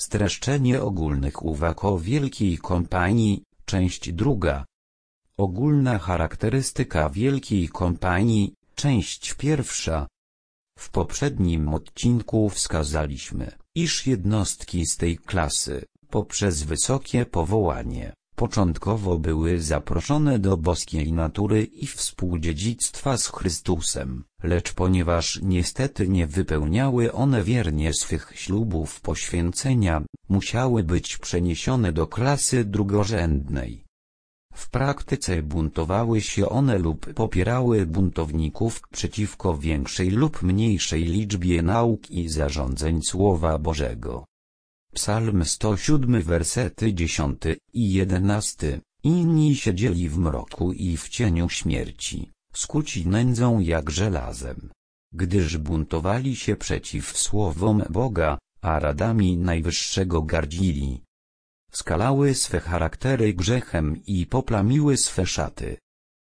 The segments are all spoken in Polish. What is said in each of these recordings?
Streszczenie ogólnych uwag o Wielkiej Kompanii, część druga. Ogólna charakterystyka Wielkiej Kompanii, część pierwsza. W poprzednim odcinku wskazaliśmy, iż jednostki z tej klasy, poprzez wysokie powołanie, początkowo były zaproszone do boskiej natury i współdziedzictwa z Chrystusem, lecz ponieważ niestety nie wypełniały one wiernie swych ślubów poświęcenia, musiały być przeniesione do klasy drugorzędnej. W praktyce buntowały się one lub popierały buntowników przeciwko większej lub mniejszej liczbie nauk i zarządzeń Słowa Bożego. Psalm 107 wersety 10 i 11. Inni siedzieli w mroku i w cieniu śmierci, skuci nędzą jak żelazem. Gdyż buntowali się przeciw słowom Boga, a radami Najwyższego gardzili. Skalały swe charaktery grzechem i poplamiły swe szaty.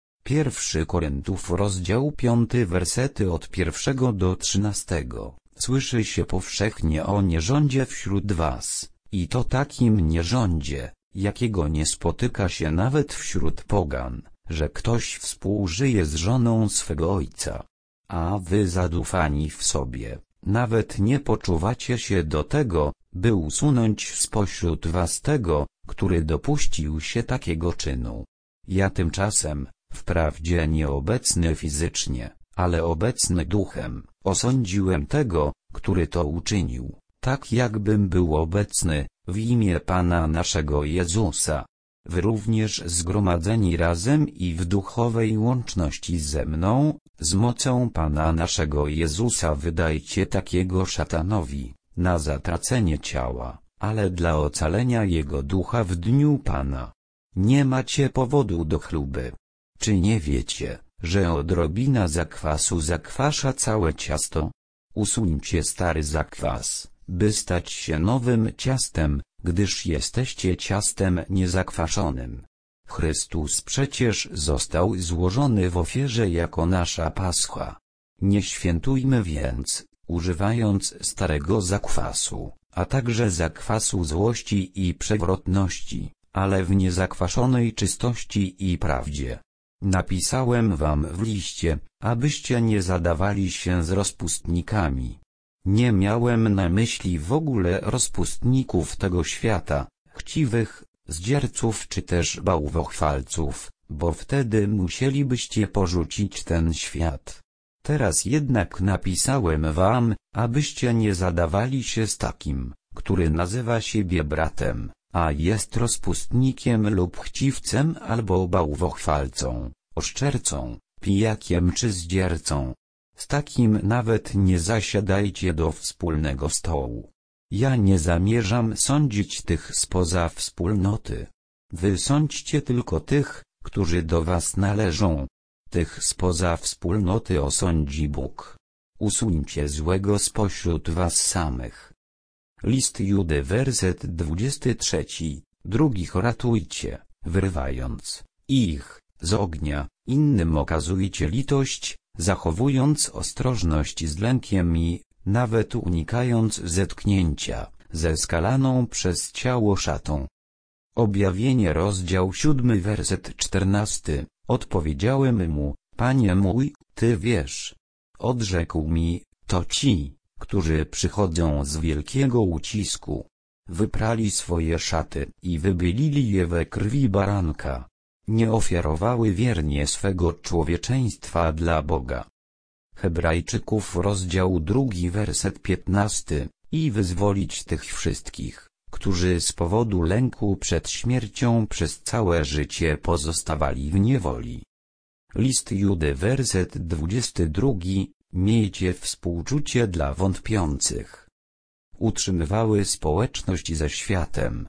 1 Koryntiów rozdział 5 wersety od 1 do 13. Słyszy się powszechnie o nierządzie wśród was, i to takim nierządzie, jakiego nie spotyka się nawet wśród pogan, że ktoś współżyje z żoną swego ojca. A wy zadufani w sobie, nawet nie poczuwacie się do tego, by usunąć spośród was tego, który dopuścił się takiego czynu. Ja tymczasem, wprawdzie nieobecny fizycznie, ale obecny duchem, osądziłem tego, który to uczynił, tak jakbym był obecny, w imię Pana naszego Jezusa. Wy również zgromadzeni razem i w duchowej łączności ze mną, z mocą Pana naszego Jezusa wydajcie takiego szatanowi, na zatracenie ciała, ale dla ocalenia jego ducha w dniu Pana. Nie macie powodu do chluby. Czy nie wiecie, że odrobina zakwasu zakwasza całe ciasto? Usuńcie stary zakwas, by stać się nowym ciastem, gdyż jesteście ciastem niezakwaszonym. Chrystus przecież został złożony w ofierze jako nasza Pascha. Nie świętujmy więc, używając starego zakwasu, a także zakwasu złości i przewrotności, ale w niezakwaszonej czystości i prawdzie. Napisałem wam w liście, abyście nie zadawali się z rozpustnikami. Nie miałem na myśli w ogóle rozpustników tego świata, chciwych, zdzierców czy też bałwochwalców, bo wtedy musielibyście porzucić ten świat. Teraz jednak napisałem wam, abyście nie zadawali się z takim, który nazywa siebie bratem, a jest rozpustnikiem lub chciwcem albo bałwochwalcą, oszczercą, pijakiem czy zdziercą. Z takim nawet nie zasiadajcie do wspólnego stołu. Ja nie zamierzam sądzić tych spoza wspólnoty. Wy sądźcie tylko tych, którzy do was należą. Tych spoza wspólnoty osądzi Bóg. Usuńcie złego spośród was samych. List Judy werset 23. Drugich ratujcie, wyrywając ich z ognia, innym okazujcie litość, zachowując ostrożność z lękiem i, nawet unikając zetknięcia, ze skalaną przez ciało szatą. Objawienie rozdział 7 werset 14. Odpowiedziałem mu, Panie mój, Ty wiesz. Odrzekł mi, to ci, którzy przychodzą z wielkiego ucisku. Wyprali swoje szaty i wybylili je we krwi baranka. Nie ofiarowały wiernie swego człowieczeństwa dla Boga. Hebrajczyków rozdział 2 werset 15. I wyzwolić tych wszystkich, którzy z powodu lęku przed śmiercią przez całe życie pozostawali w niewoli. List Judy werset 22. Miejcie współczucie dla wątpiących. Utrzymywały społeczność ze światem.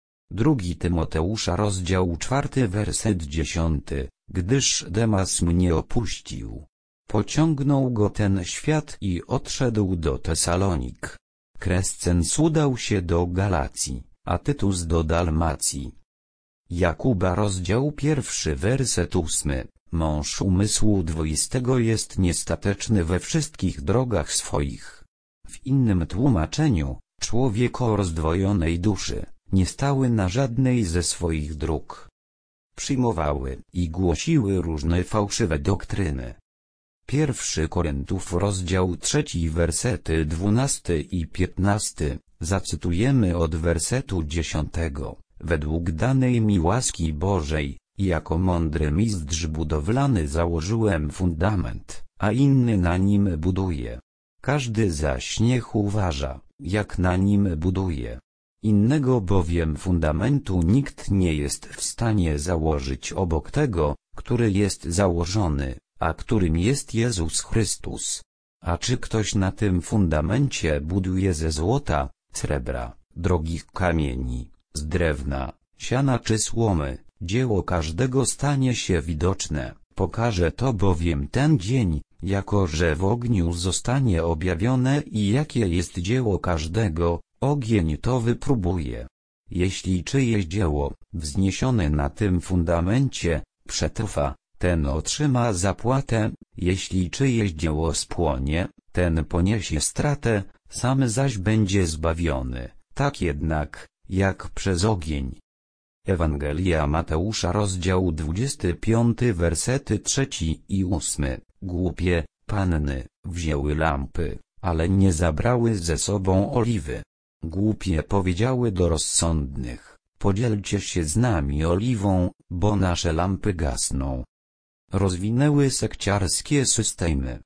2 Tymoteusza rozdział 4 werset 10. Gdyż Demas mnie opuścił. Pociągnął go ten świat i odszedł do Tesalonik. Krescens udał się do Galacji, a Tytus do Dalmacji. Jakuba rozdział 1 werset 8. Mąż umysłu dwoistego jest niestateczny we wszystkich drogach swoich. W innym tłumaczeniu, człowiek o rozdwojonej duszy, nie stały na żadnej ze swoich dróg. Przyjmowały i głosiły różne fałszywe doktryny. 1 Koryntiów rozdział 3 wersety 12 i 15, zacytujemy od wersetu 10. Według danej mi łaski Bożej, jako mądry mistrz budowlany założyłem fundament, a inny na nim buduje. Każdy zaś niech uważa, jak na nim buduje. Innego bowiem fundamentu nikt nie jest w stanie założyć obok tego, który jest założony, a którym jest Jezus Chrystus. A czy ktoś na tym fundamencie buduje ze złota, srebra, drogich kamieni, z drewna, siana czy słomy, dzieło każdego stanie się widoczne, pokaże to bowiem ten dzień, jako że w ogniu zostanie objawione i jakie jest dzieło każdego, ogień to wypróbuje. Jeśli czyjeś dzieło, wzniesione na tym fundamencie, przetrwa, ten otrzyma zapłatę, jeśli czyjeś dzieło spłonie, ten poniesie stratę, sam zaś będzie zbawiony, tak jednak, jak przez ogień. Ewangelia Mateusza rozdział 25 wersety 3 i 8. Głupie panny wzięły lampy, ale nie zabrały ze sobą oliwy. Głupie powiedziały do rozsądnych, podzielcie się z nami oliwą, bo nasze lampy gasną. Rozwinęły sekciarskie systemy.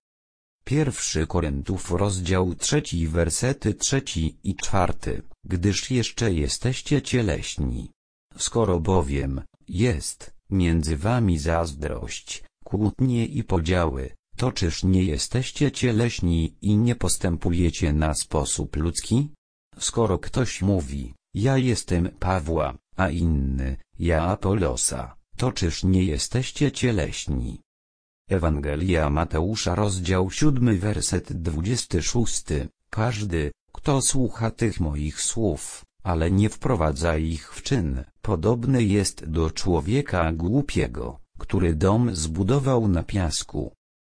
1 Koryntiów rozdział 3 wersety 3 i 4. Gdyż jeszcze jesteście cieleśni. Skoro bowiem jest między wami zazdrość, kłótnie i podziały, to czyż nie jesteście cieleśni i nie postępujecie na sposób ludzki? Skoro ktoś mówi, ja jestem Pawła, a inny, ja Apolosa, to czyż nie jesteście cieleśni? Ewangelia Mateusza rozdział 7 werset 26. Każdy, kto słucha tych moich słów, ale nie wprowadza ich w czyn, podobny jest do człowieka głupiego, który dom zbudował na piasku.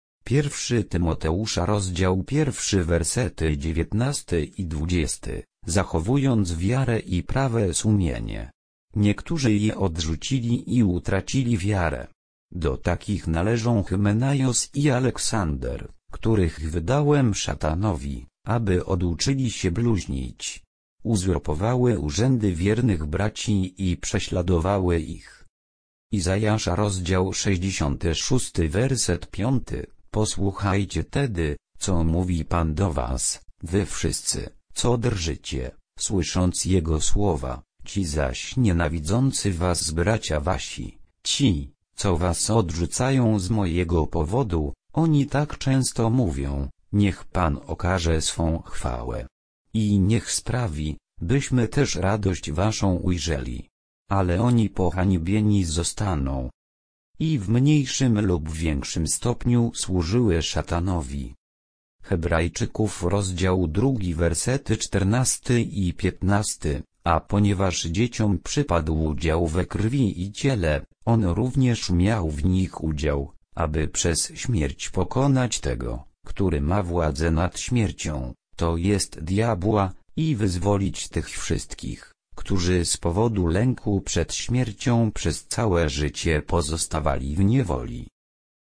1 Tymoteusza rozdział 1 wersety 19 i 20. Zachowując wiarę i prawe sumienie. Niektórzy je odrzucili i utracili wiarę. Do takich należą Hymenaios i Aleksander, których wydałem szatanowi, aby oduczyli się bluźnić. Uzurpowały urzędy wiernych braci i prześladowały ich. Izajasza rozdział 66 werset 5. Posłuchajcie tedy, co mówi Pan do was, wy wszyscy, co drżycie, słysząc Jego słowa, ci zaś nienawidzący was bracia wasi, ci, co was odrzucają z mojego powodu, oni tak często mówią, niech Pan okaże swą chwałę. I niech sprawi, byśmy też radość waszą ujrzeli. Ale oni pohańbieni zostaną. I w mniejszym lub większym stopniu służyły szatanowi. Hebrajczyków rozdział 2 wersety 14 i 15. A ponieważ dzieciom przypadł udział we krwi i ciele, on również miał w nich udział, aby przez śmierć pokonać tego, który ma władzę nad śmiercią, to jest diabła, i wyzwolić tych wszystkich, którzy z powodu lęku przed śmiercią przez całe życie pozostawali w niewoli.